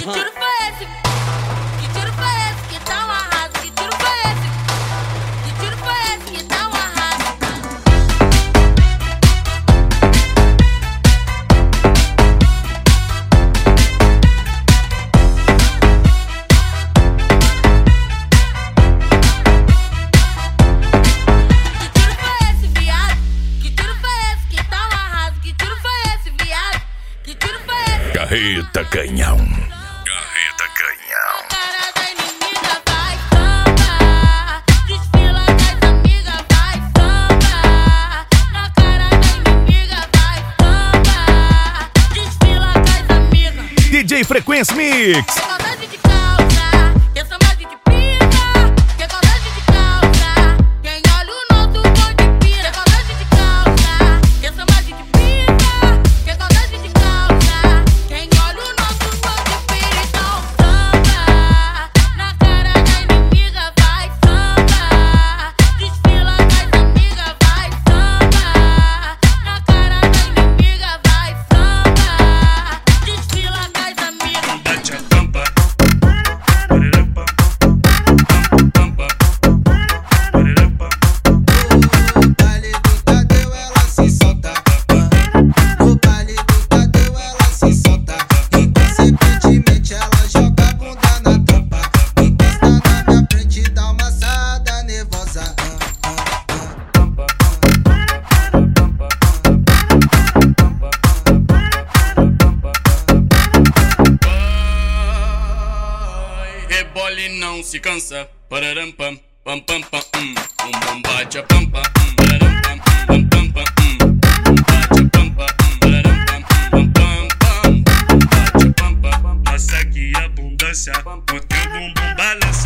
tiro foi esse? Que tiro foi esse que tá um arraso? Que tiro foi esse? Que tiro foi esse que tá um arraso? Que tiro foi esse, viado? Que tiro foi esse que tá um arraso? Que tiro foi esse, viado? Que tiro foi esse? Carreta Canhão. Carreta Canhão. Cara da inimiga vai samba, desfila das amigas vai samba. Na cara da inimiga vai samba, desfila das amigas. DJ Frequência Mix. Que saudade de calça, que saudade de pisa. Que saudade de calça, quem olha o nosso bonde pira. Que saudade de calça, que saudade de pisa. Que saudade de calça, quem olha o nosso bonde pira. Então samba, na cara da inimiga vai samba, desfila das amigas vai samba. Na cara da inimiga vai samba, desfila das amigas. Bate a tampa, pararampa, tampa, pararampa. No baile do Tadeu ela se solta. No baile do Tadeu ela se solta. Inconsequentemente ela joga a bunda na tampa. Encosta na minha frente e dá uma assada nervosa. Rebole não se cansa, pararam pam pam pam pam bum bate a pampa, pararam pam pam pam pam bate a pampa, pararam pam pam pam pam bate a pampa, massa que abundância, o teu bumbum balança.